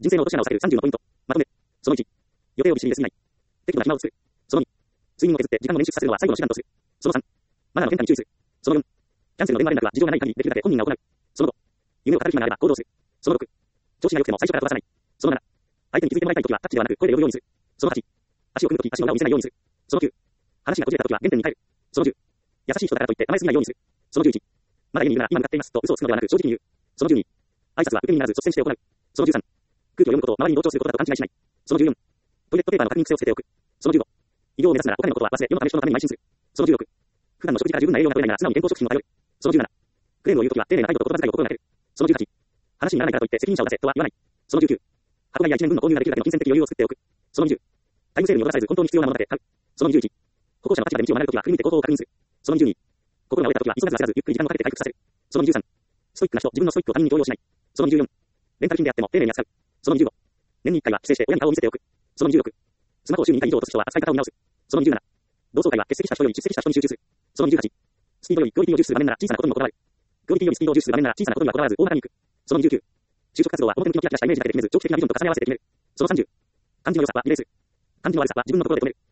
人生の落とし穴を避ける30のポイント。まとめ。その1。予定をびっしりで過ぎない。適度な暇を作る。その2。睡眠を削って時間を捻出させるのは最後の手段とする。その3。マナーの変化に注意する。その4。キャンセルの電話連絡は事情がない限りできるだけ本人が行う。その5。夢を語る暇があれば行動する。その6。調子が良くても最初から飛ばさない。その7。相手に気づいてもらいたいときはタッチではなく声で呼ぶようにする。その8。足を組むとき足の裏を見せないようにする。その9。話が途切れたときは原点に帰る。その10。優しい人だからといって甘えすぎないようにする。その11。まだ家にいるなら今向かっていますと嘘をつくのではなく正直に言う。その12。挨拶は受け身にならず率先して行う。その13。空気を読むことを周りに同調することだと勘違いしない。その14。トイレットペーパーの確認癖をつけておく。その15。偉業を目指すならお金のことは忘れ世のため人のために邁進する。その16。普段の食事から十分な栄養が取れないなら素直に健康食品を頼る。その17。クレームを言うときは丁寧な態度と言葉遣いを心がける。その18。話にならないからといって責任者を出せとは言わない。その19。箱買いや1年分の購入ができるだけの金銭的余裕を作っておく。その20。タイムセールに踊らされず本当に必要なものだけ買う。その21。歩行者の立場で道を学ぶときは振り見て口頭を確認する。その22。心が折れたときは急がず焦らずゆっくり時間をかけて回復させる。その23。ストイックな人、自分のストイックを他人に強要しない。その24。レンタル品であっても丁寧に扱う。その25。年に1回は帰省して親に顔を見せておく。その26。スマホを週に2回以上落とす人は扱い方を見直す。その27。同窓会は欠席した人より出席した人に集中する。その28。スピードよりクオリティを重視する場面なら小さなことにもこだわる。クオリティよりスピードを重視する場面なら小さなことにはこだわらず大幅に行く。その29。就職活動は表向きのキラキラしたイメージだけで決めず長期的なビジョンと重ね合わせて決める。その30。漢字の良さはリレーする。漢字の悪さは自分のところで止める。